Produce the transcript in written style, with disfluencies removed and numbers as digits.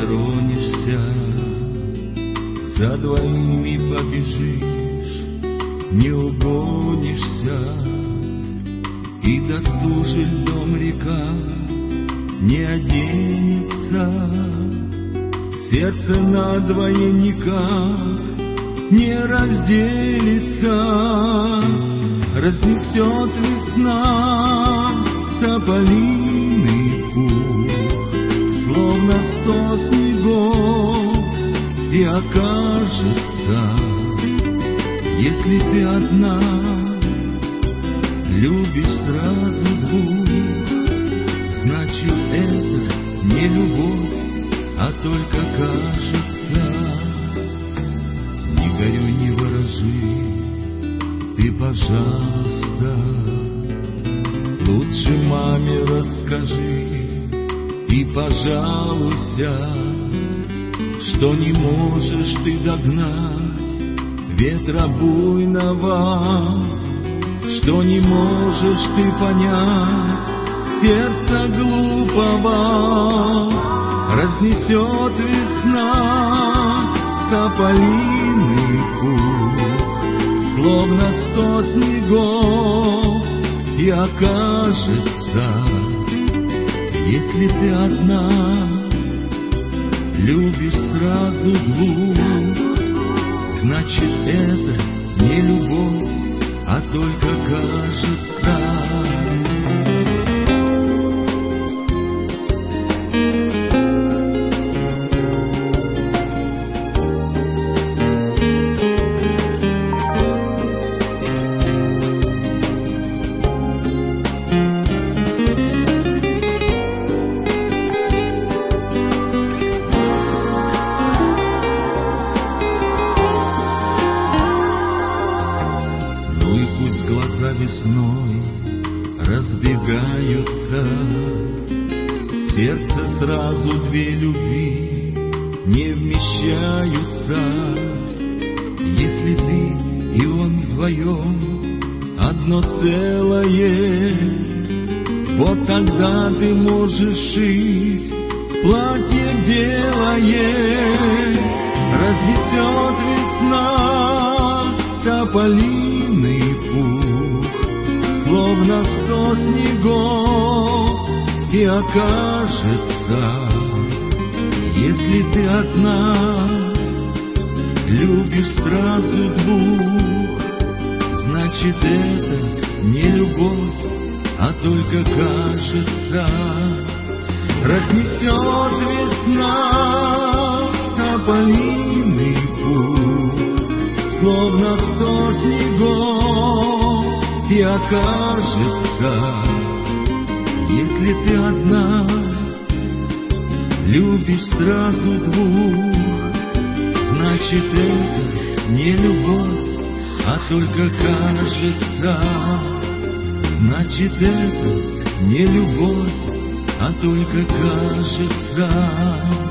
воронишься, за двоими побежишь, не угонишься, и до стужи льдом река не оденется. Сердце надвое никак не разделится. Разнесет весна тополиный пух, словно 100 снегов, и окажется, если ты одна, любишь сразу двух, значит это не любовь, а только кажется. Не горюй, не ворожи, ты, пожалуйста, лучше маме расскажи и пожалуйся, что не можешь ты догнать ветра буйного, что не можешь ты понять сердца глупого. Разнесет весна тополиный пух, словно 100 снегов, и окажется, если ты одна, любишь сразу двух, значит это не любовь, а только кажется. Глаза весной разбегаются, сердце сразу две любви не вмещаются. Если ты и он вдвоем одно целое, вот тогда ты можешь шить платье белое. Разнесет весна тополиный пух, словно 100 снегов, и окажется, если ты одна, любишь сразу двух, значит это не любовь, а только кажется. Разнесет весна тополиный пух, словно 100 снегов, и окажется, если ты одна, любишь сразу двух, значит это не любовь, а только кажется. Значит это не любовь, а только кажется.